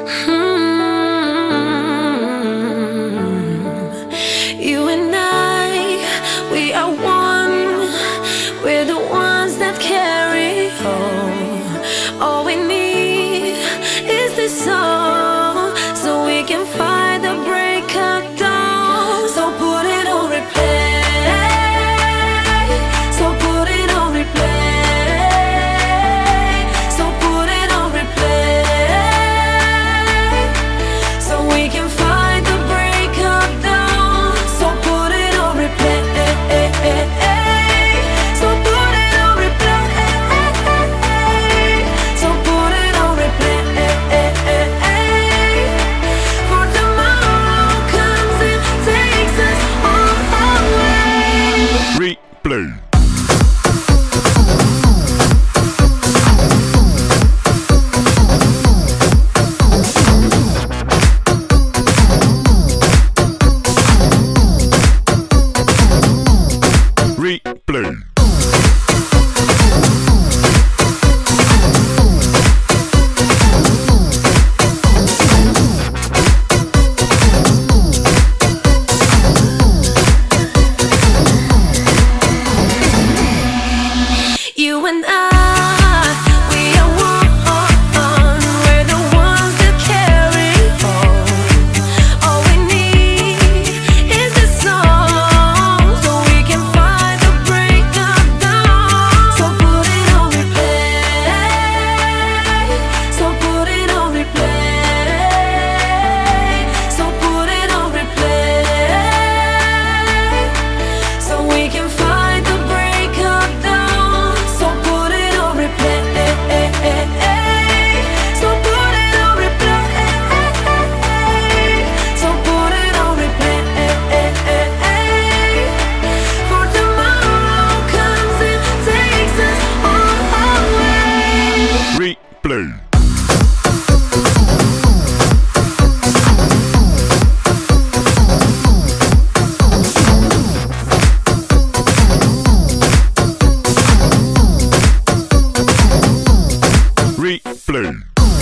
You and I, we are one. We're the ones that carry home. All we need is this song, so we can find the break of dawn. So put it on replay. So put it on replay. So put it on replay, so we can find the break of dawn. So put it on replay. So put it on replay. So put it on replay. For tomorrow comes and takes us all away. Replay. Replay. You and I, we are one. We're the ones that carry on. All we need is this song, so we can find the break of dawn. So put it on replay. So put it on replay. So put it on replay, so we can find the break of dawn. So put it on replay. So put it on replay. So put it on replay. For tomorrow comes and takes us all away. Replay. Replay.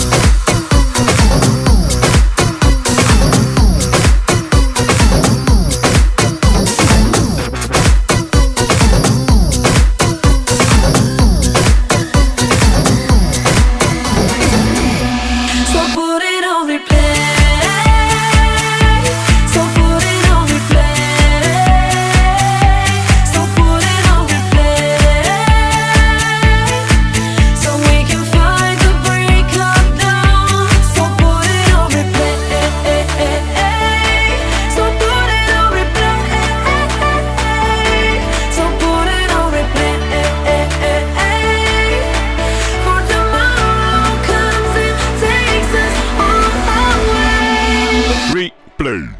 So put it on replay. So put it on replay. So put it on replay, so we can find the break of dawn. So put it on replay. So put it on replay. So put it on replay. For tomorrow comes and takes us all away. Replay.